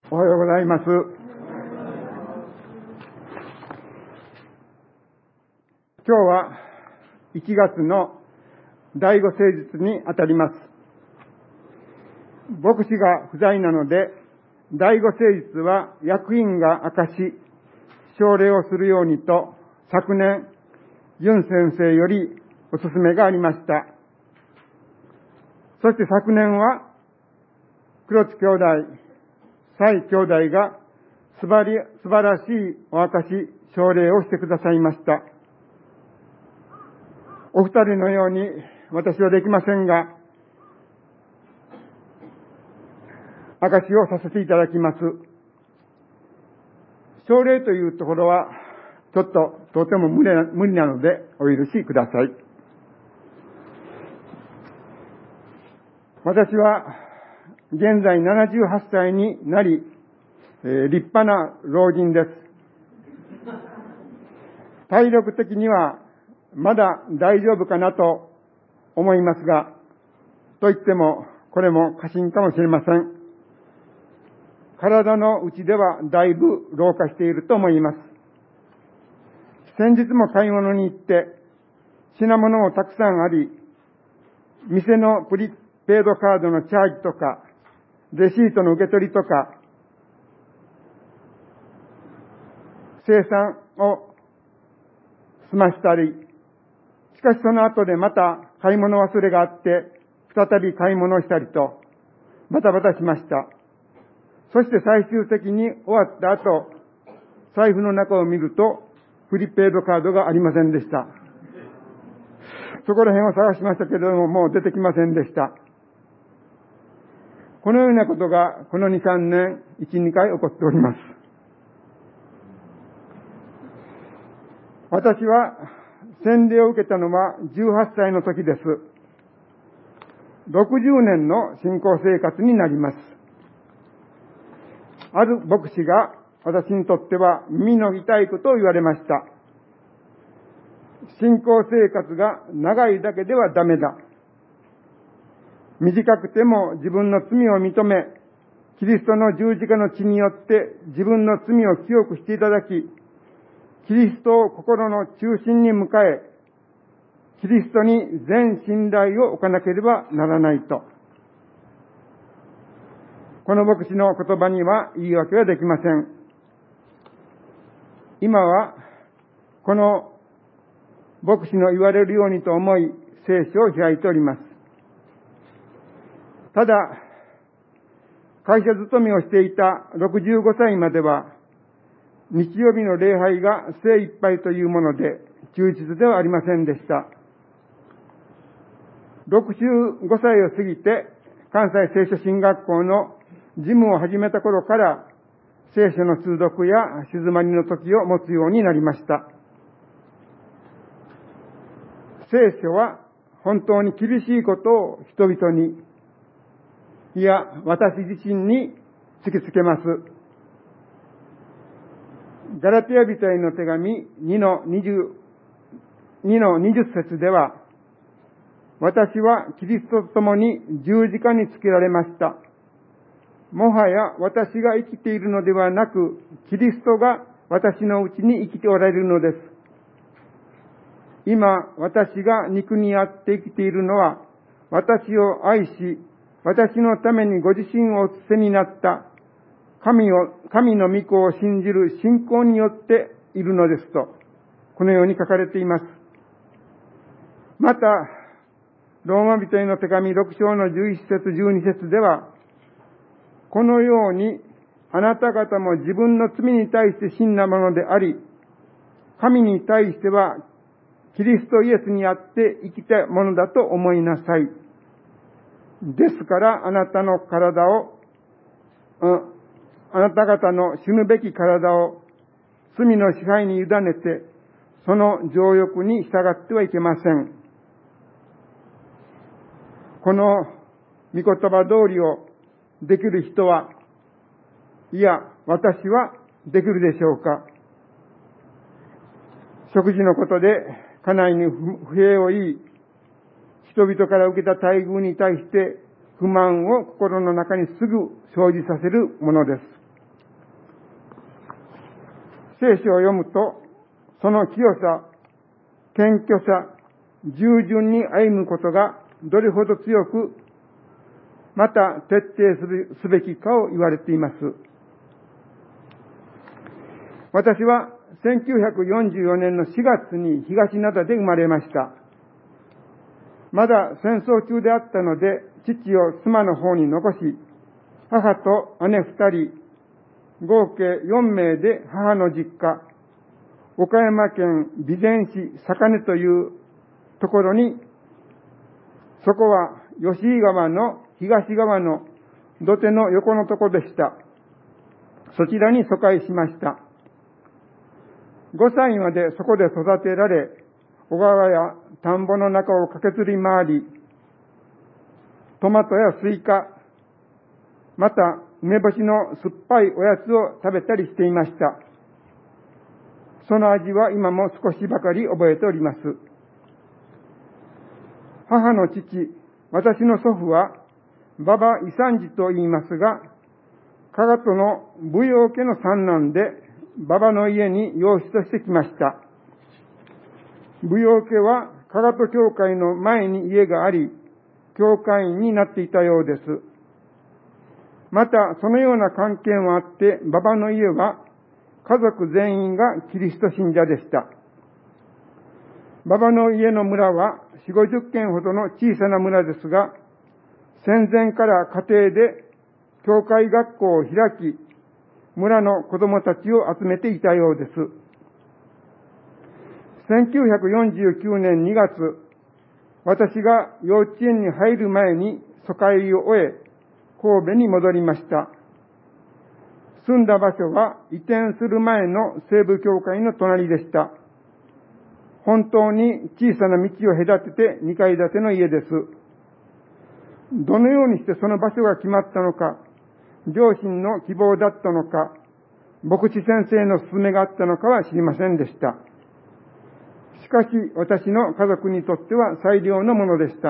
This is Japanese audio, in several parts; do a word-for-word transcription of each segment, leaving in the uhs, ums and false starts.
おはようございます。今日はいちがつのだいご誠日にあたります。牧師が不在なので、だいご誠日は役員が明かし、奨励をするようにと、昨年、ユン先生よりお勧めがありました。そして昨年は、黒地兄弟、蔡兄弟が素晴らしいお証し、奨励をしてくださいました。お二人のように私はできませんが、証しをさせていただきます。奨励というところは、ちょっととても無理な、無理なのでお許しください。私は現在ななじゅうはっさいになり、えー、立派な老人です。体力的にはまだ大丈夫かなと思いますが、といってもこれも過信かもしれません。体の内ではだいぶ老化していると思います。先日も買い物に行って品物もたくさんあり、店のプリペイドカードのチャージとかレシートの受け取りとか生産を済ましたり、しかしその後でまた買い物忘れがあって再び買い物をしたりとバタバタしました。そして最終的に終わった後、財布の中を見るとプリペイドカードがありませんでした。そこら辺を探しましたけれども、もう出てきませんでした。このようなことがこのに、さんねん、いち、にかい起こっております。私は洗礼を受けたのはじゅうはっさいの時です。ろくじゅうねんの信仰生活になります。ある牧師が私にとっては耳の痛いことを言われました。信仰生活が長いだけではダメだ。短くても自分の罪を認め、キリストの十字架の血によって自分の罪を清くしていただき、キリストを心の中心に迎え、キリストに全信頼を置かなければならないと。この牧師の言葉には言い訳はできません。今はこの牧師の言われるようにと思い聖書を開いております。ただ、会社勤めをしていたろくじゅうごさいまでは日曜日の礼拝が精一杯というもので忠実ではありませんでした。ろくじゅうごさいを過ぎて関西聖書神学校の事務を始めた頃から聖書の通読や静まりの時を持つようになりました。聖書は本当に厳しいことを人々に、いや私自身に突きつけます。ガラテヤ人への手紙にのにじゅう、にのにじゅっ節では、私はキリストと共に十字架につけられました。もはや私が生きているのではなく、キリストが私のうちに生きておられるのです。今、私が肉にあって生きているのは、私を愛し、私のためにご自身をお捨てになった神を、神の御子を信じる信仰によっているのですと、このように書かれています。また、ローマ人への手紙ろく章のじゅういち節じゅうに節では、このようにあなた方も自分の罪に対して真なものであり、神に対してはキリストイエスにあって生きたものだと思いなさい。ですからあなたの体を、あなた方の死ぬべき体を罪の支配に委ねて、その情欲に従ってはいけません。この御言葉通りをできる人は、いや、私はできるでしょうか。食事のことで家内に不平を言い、人々から受けた待遇に対して不満を心の中にすぐ生じさせるものです。 聖書を読むと、その清さ、謙虚さ、従順に歩むことがどれほど強く、また徹底すべきかを言われています。私はせんきゅうひゃくよんじゅうよねんのしがつに東灘で生まれました。まだ戦争中であったので、父を妻の方に残し、母と姉二人、合計よんめいで母の実家、岡山県備前市坂根というところに、そこは吉井川の東側の土手の横のところでした。そちらに疎開しました。ごさいまでそこで育てられ、小川や田んぼの中を駆けずり回り、トマトやスイカ、また梅干しの酸っぱいおやつを食べたりしていました。その味は今も少しばかり覚えております。母の父、私の祖父は、馬場伊三治と言いますが、加賀との舞踊家の三男で、馬場の家に養子としてきました。舞踊家は加賀と教会の前に家があり、教会員になっていたようです。また、そのような関係もあって、馬場の家は家族全員がキリスト信者でした。馬場の家の村はよんじゅう、ごじゅっけんほどの小さな村ですが、戦前から家庭で教会学校を開き、村の子供たちを集めていたようです。せんきゅうひゃくよんじゅうきゅうねんにがつ、私が幼稚園に入る前に疎開を終え、神戸に戻りました。住んだ場所は移転する前の西部教会の隣でした。本当に小さな道を隔ててにかい建ての家です。どのようにしてその場所が決まったのか、両親の希望だったのか、牧師先生の勧めがあったのかは知りませんでした。しかし私の家族にとっては最良のものでした。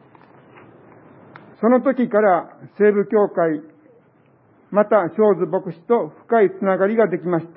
その時から西部教会、また小津牧師と深いつながりができました。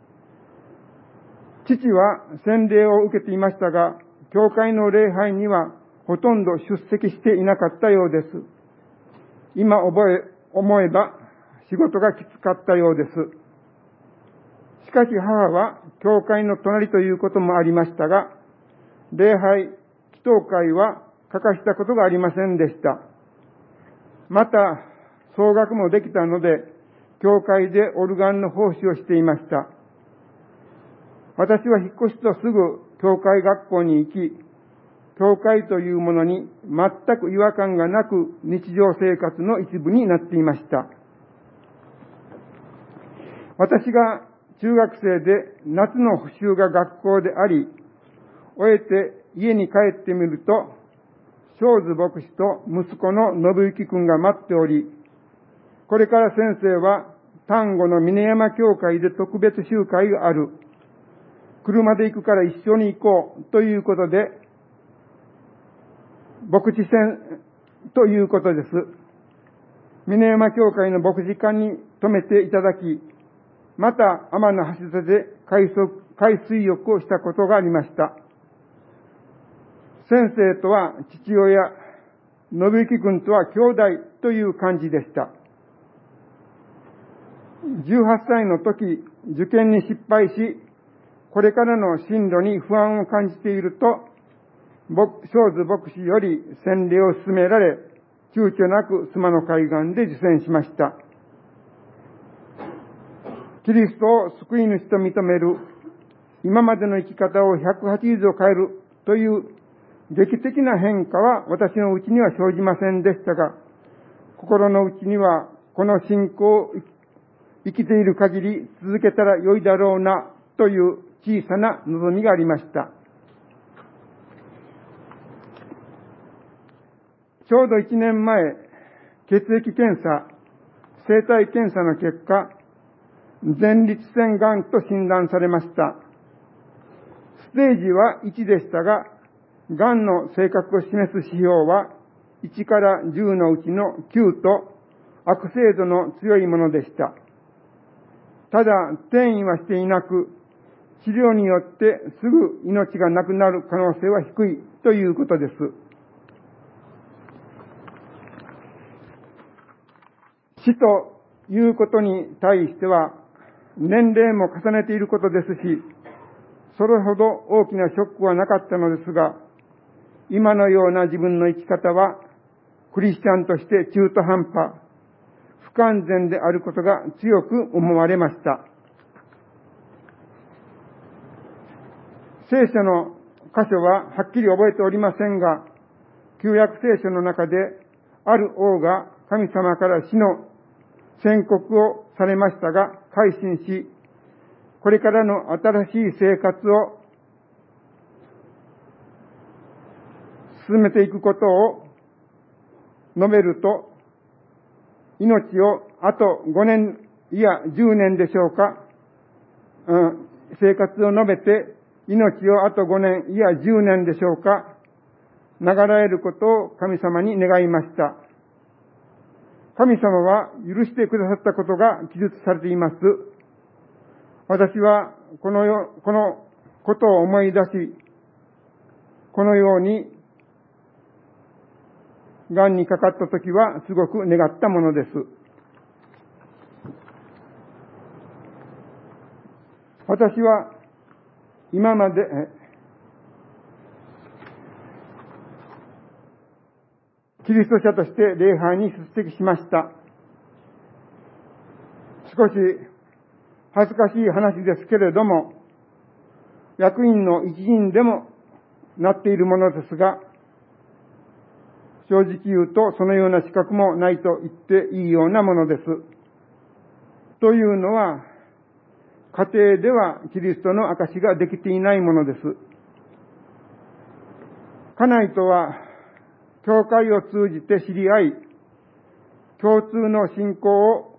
父は洗礼を受けていましたが、教会の礼拝にはほとんど出席していなかったようです。今覚え、思えば仕事がきつかったようです。しかし母は教会の隣ということもありましたが、礼拝、祈祷会は欠かしたことがありませんでした。また、奏楽もできたので、教会でオルガンの奉仕をしていました。私は引っ越しとすぐ教会学校に行き、教会というものに全く違和感がなく日常生活の一部になっていました。私が中学生で夏の補習が学校であり、終えて家に帰ってみると、小津牧師と息子の信之君が待っており、これから先生は丹後の峰山教会で特別集会がある。車で行くから一緒に行こうということで、牧師船ということです。峰山教会の牧師館に泊めていただき、また天橋立で海水浴をしたことがありました。先生とは父親、信之君とは兄弟という感じでした。じゅうはっさいの時、受験に失敗し、これからの進路に不安を感じていると、小津牧師より洗礼を勧められ、躊躇なく須磨の海岸で受洗しました。キリストを救い主と認める、今までの生き方をひゃくはちじゅうど変えるという劇的な変化は私のうちには生じませんでしたが、心のうちにはこの信仰を生きている限り続けたら良いだろうなという小さな望みがありました。ちょうどいちねんまえ、血液検査、生体検査の結果、前立腺がんと診断されました。ステージはいちでしたが、がんの性格を示す指標はいちからじゅうのうちのきゅうと悪性度の強いものでした。 ただ転移はしていなく、治療によってすぐ命がなくなる可能性は低いということです。死ということに対しては、年齢も重ねていることですし、それほど大きなショックはなかったのですが、今のような自分の生き方は、クリスチャンとして中途半端、不完全であることが強く思われました。聖書の箇所ははっきり覚えておりませんが、旧約聖書の中で、ある王が神様から死の宣告をされましたが、改心し、これからの新しい生活を進めていくことを述べると、命をあとごねんいやじゅうねんでしょうか、うん、生活を述べて、命をあとごねんいやじゅうねんでしょうか、長らえることを神様に願いました。神様は許してくださったことが記述されています。私はこのよ、このことを思い出し、このように癌にかかったときはすごく願ったものです。私は今までキリスト者として礼拝に出席しました。少し恥ずかしい話ですけれども、役員の一員でもなっているものですが、正直言うとそのような資格もないと言っていいようなものです。というのは、家庭ではキリストの証ができていないものです。家内とは教会を通じて知り合い、共通の信仰を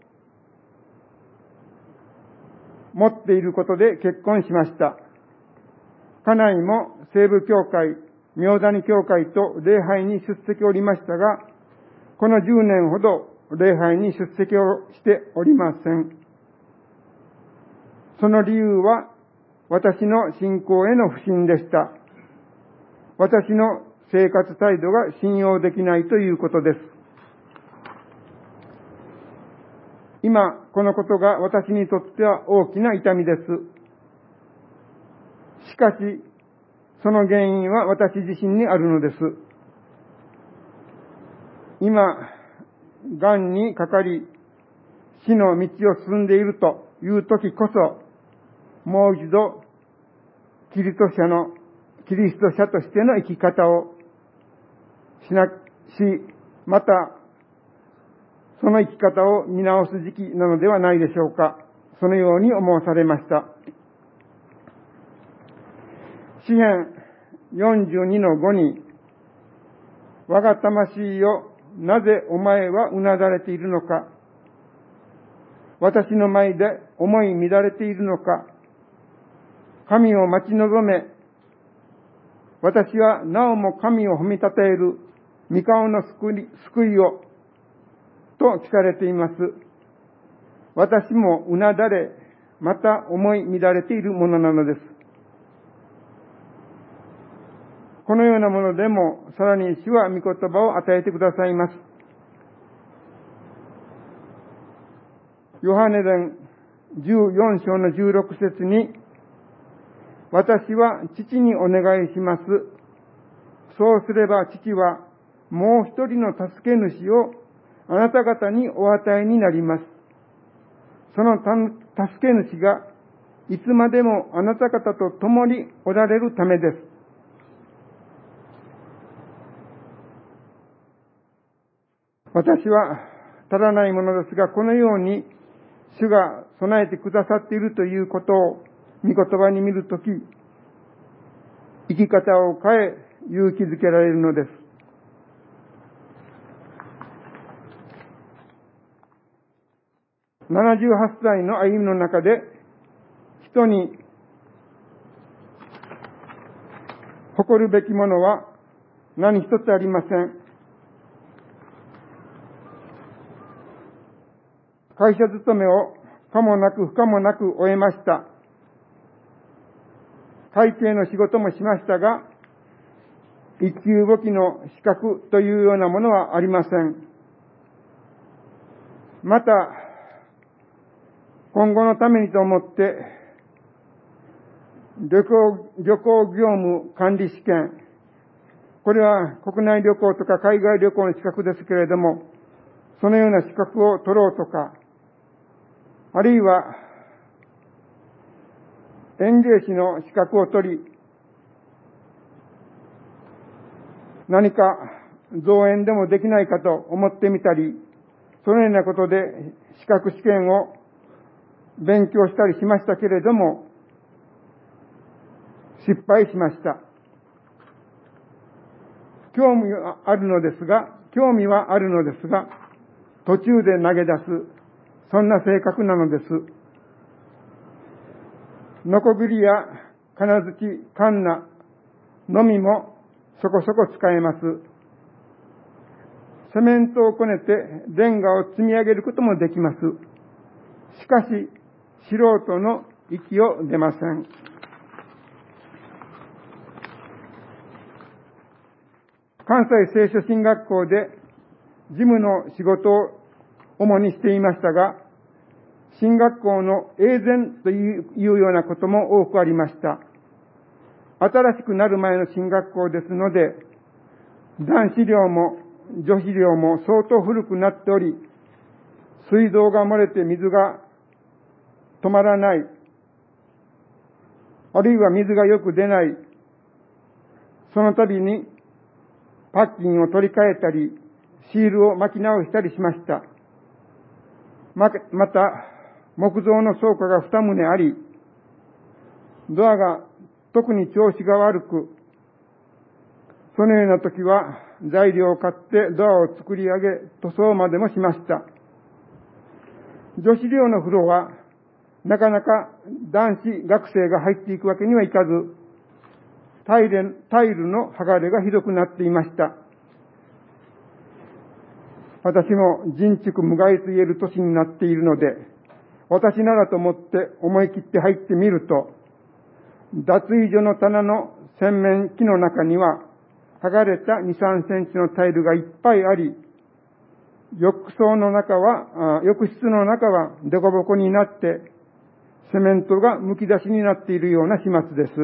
持っていることで結婚しました。家内も西部教会、明谷教会と礼拝に出席おりましたが、このじゅうねんほど礼拝に出席をしておりません。その理由は、私の信仰への不信でした。私の生活態度が信用できないということです。今、このことが私にとっては大きな痛みです。しかし、その原因は私自身にあるのです。今、癌にかかり、死の道を進んでいるという時こそ、もう一度、キリスト者の、キリスト者としての生き方をしな、し、また、その生き方を見直す時期なのではないでしょうか。そのように思わされました。詩編よんじゅうにのごに、我が魂よ、なぜお前はうなだれているのか。私の前で思い乱れているのか。神を待ち望め。私はなおも神を褒めたたえる御顔の救い、救いを、と聞かれています。私もうなだれ、また思い乱れているものなのです。このようなものでも、さらに主は御言葉を与えてくださいます。ヨハネ伝じゅうよん章のじゅうろく節に、私は父にお願いします。そうすれば父はもう一人の助け主をあなた方にお与えになります。その助け主がいつまでもあなた方と共におられるためです。私は足らないものですが、このように主が備えてくださっているということを御言葉に見るとき、生き方を変え勇気づけられるのです。ななじゅうはっさいの歩みの中で、人に誇るべきものは何一つありません。会社勤めを可もなく不可もなく終えました。会計の仕事もしましたが、一級簿記の資格というようなものはありません。また、今後のためにと思って、旅行、旅行業務管理試験、これは国内旅行とか海外旅行の資格ですけれども、そのような資格を取ろうとか、あるいは園芸士の資格を取り、何か造園でもできないかと思ってみたり、そのようなことで資格試験を勉強したりしましたけれども、失敗しました。興味はあるのですが、興味はあるのですが、途中で投げ出す、そんな性格なのです。ノコギリや金槌、カンナのみもそこそこ使えます。セメントをこねてレンガを積み上げることもできます。しかし、素人の域を出ません。関西聖書神学校で事務の仕事を主にしていましたが、神学校の永前というようなことも多くありました。新しくなる前の神学校ですので、男子寮も女子寮も相当古くなっており、水道が漏れて水が止まらない、あるいは水がよく出ない、その度にパッキンを取り替えたり、シールを巻き直したりしました。また、木造の倉庫が二棟あり、ドアが特に調子が悪く、そのような時は材料を買ってドアを作り上げ、塗装までもしました。女子寮の風呂は、なかなか男子学生が入っていくわけにはいかず、タイル、タイルの剥がれがひどくなっていました。私も人畜無害と言える年になっているので、私ならと思って思い切って入ってみると、脱衣所の棚の洗面器の中には、剥がれたに、さんセンチのタイルがいっぱいあり、浴槽の中は、浴室の中はデコボコになって、セメントがむき出しになっているような始末です。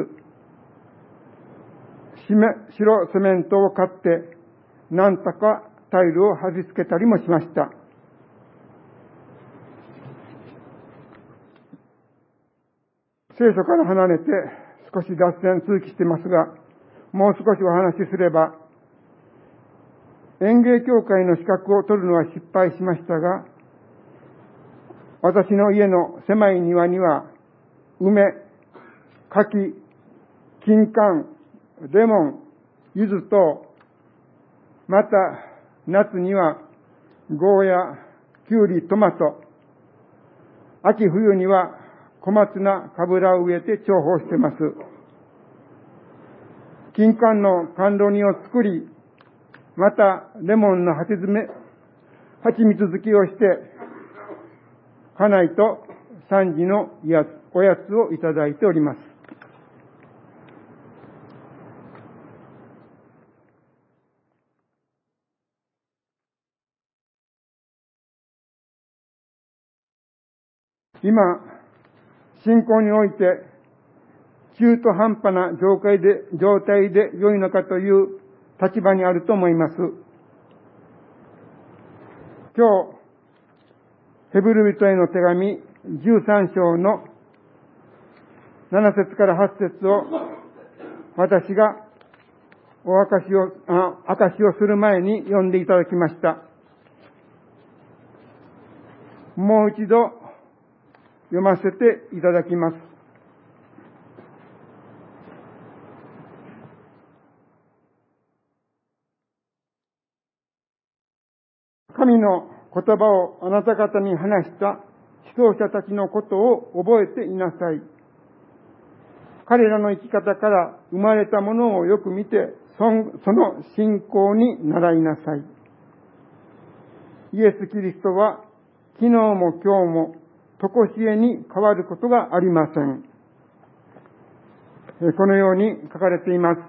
白セメントを買って、なんとかタイルを貼り付けたりもしました。聖書から離れて少し脱線続きしてますが、もう少しお話しすれば、園芸協会の資格を取るのは失敗しましたが、私の家の狭い庭には、梅、柿、金柑、レモン、柚子と、また夏にはゴーヤ、キュウリ、トマト、秋冬には小松菜、カブラを植えて重宝しています。金柑の甘露煮を作り、またレモンの蜂詰め、蜂蜜漬けをして、家内と三時のおやつをいただいております。今、信仰において中途半端な状態で、状態で良いのかという立場にあると思います。今日、ヘブル人への手紙じゅうさん章のなな節からはち節を私がお明かしを、あ、明かしをする前に読んでいただきました。もう一度読ませていただきます。神の言葉をあなた方に話した指導者たちのことを覚えていなさい。彼らの生き方から生まれたものをよく見て、その信仰に習いなさい。イエス・キリストは昨日も今日も常しえに変わることがありません。このように書かれています。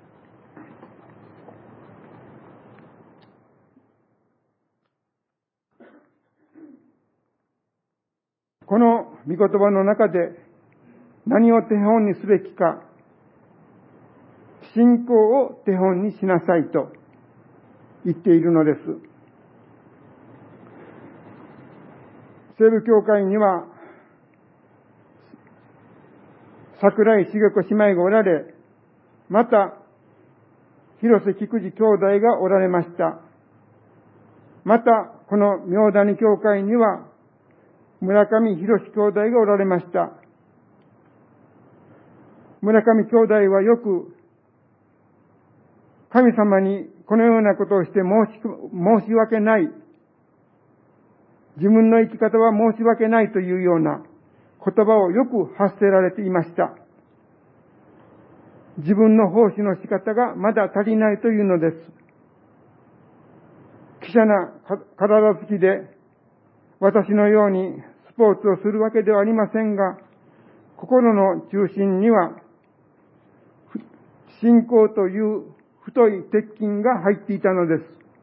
この御言葉の中で何を手本にすべきか、信仰を手本にしなさいと言っているのです。西部教会には桜井茂子姉妹がおられ、また広瀬菊池兄弟がおられました。またこの明谷教会には村上博兄弟がおられました。村上兄弟はよく神様にこのようなことをして申し、申し訳ない、自分の生き方は申し訳ないというような言葉をよく発せられていました。自分の奉仕の仕方がまだ足りないというのです。希少な体つきで私のようにスポーツをするわけではありませんが、心の中心には信仰という太い鉄筋が入っていたのです。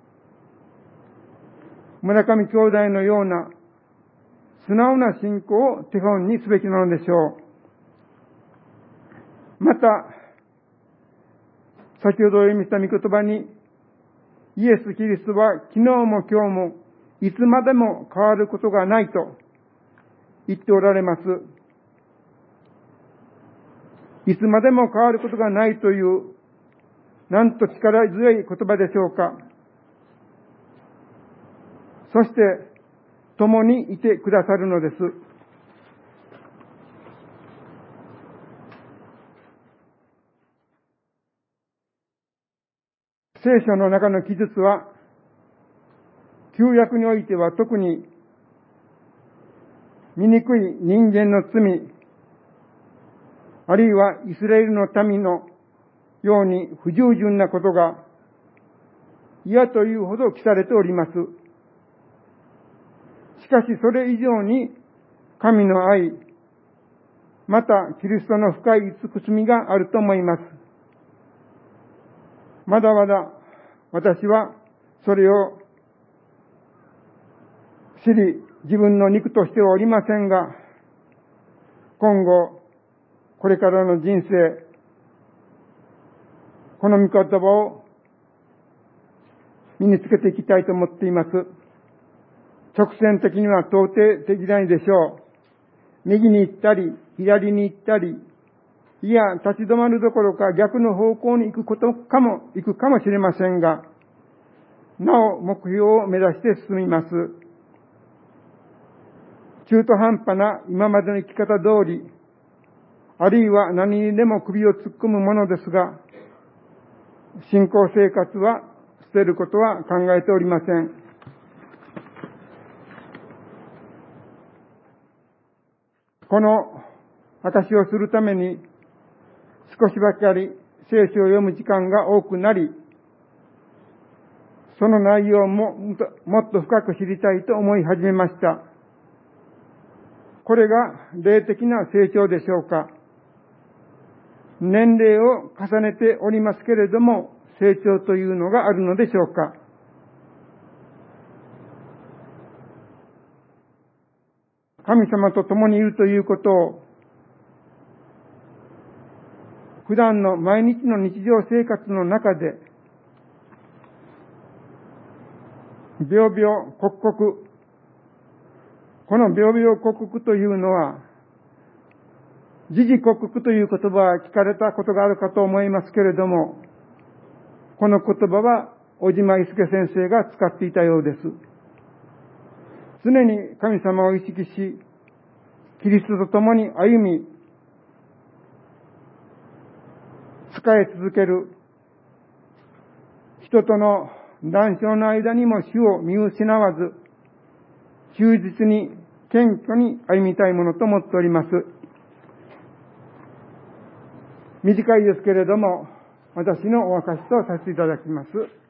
村上兄弟のような素直な信仰を手本にすべきなのでしょう。また、先ほど読みした御言葉に、イエス・キリストは昨日も今日もいつまでも変わることがないと言っておられます。いつまでも変わることがないという、なんと力強い言葉でしょうか。そして、共にいてくださるのです。聖書の中の記述は、旧約においては特に醜い人間の罪、あるいはイスラエルの民のように不従順なことが嫌というほど記されております。しかしそれ以上に神の愛、またキリストの深い慈しみがあると思います。まだまだ私はそれを知り、自分の肉としてはおりませんが、今後、これからの人生、この御言葉を身につけていきたいと思っています。直線的には到底できないでしょう。右に行ったり、左に行ったり、いや、立ち止まるどころか逆の方向に行くことかも、行くかもしれませんが、なお目標を目指して進みます。中途半端な今までの生き方通り、あるいは何にでも首を突っ込むものですが、信仰生活は捨てることは考えておりません。この証をするために少しばかり聖書を読む時間が多くなり、その内容ももっと深く知りたいと思い始めました。これが霊的な成長でしょうか。年齢を重ねておりますけれども、成長というのがあるのでしょうか。神様と共にいるということを、普段の毎日の日常生活の中で、秒々刻々、この秒々刻々というのは、時々刻々という言葉は聞かれたことがあるかと思いますけれども、この言葉は小島伊助先生が使っていたようです。常に神様を意識し、キリストと共に歩み、仕え続ける、人との談笑の間にも主を見失わず、忠実に謙虚に歩みたいものと思っております。短いですけれども、私のお証しとさせていただきます。